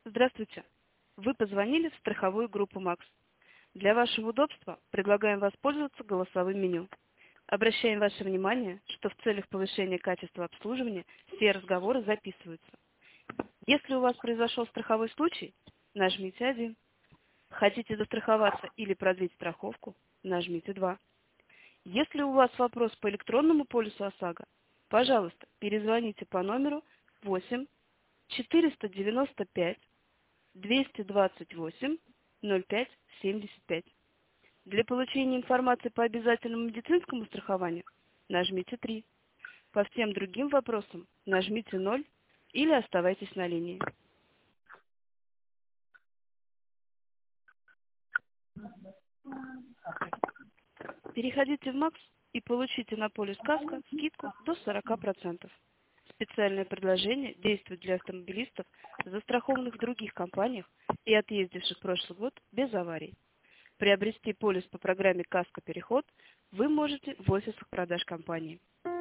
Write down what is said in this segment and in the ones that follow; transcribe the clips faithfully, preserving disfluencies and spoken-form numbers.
Здравствуйте. Вы позвонили в страховую группу МАКС. Для вашего удобства предлагаем воспользоваться голосовым меню. Обращаем ваше внимание, что в целях повышения качества обслуживания все разговоры записываются. Если у вас произошел страховой случай, нажмите один. Хотите застраховаться или продлить страховку, нажмите два. Если у вас вопрос по электронному полису ОСАГО, пожалуйста, перезвоните по номеру восемь четыреста девяносто пять двести двадцать восемь ноль пять семьдесят пять. Для получения информации по обязательному медицинскому страхованию нажмите три. По всем другим вопросам нажмите ноль или оставайтесь на линии. Переходите в МАКС и получите на полис КАСКО скидку до сорока процентов. Специальное предложение действует для автомобилистов, застрахованных в других компаниях и отъездивших прошлый год без аварий. Приобрести полис по программе «КАСКО Переход» вы можете в офисах продаж компании.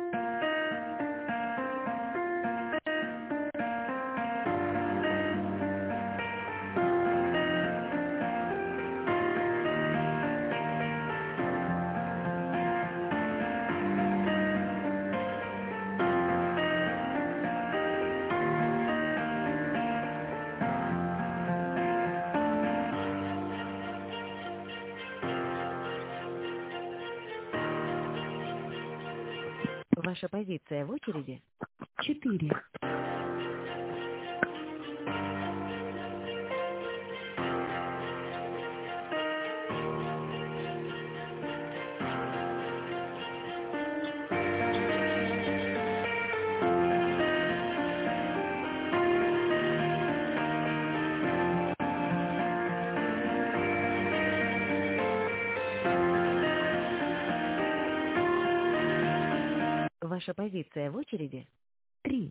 Ваша позиция в очереди четыре. Ваша позиция в очереди три.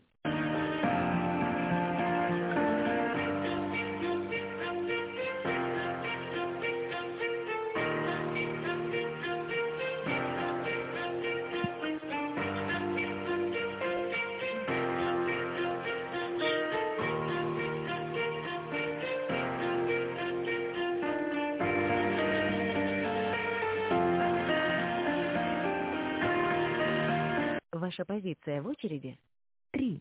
Ваша позиция в очереди три.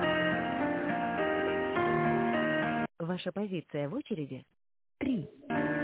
Ваша позиция в очереди три.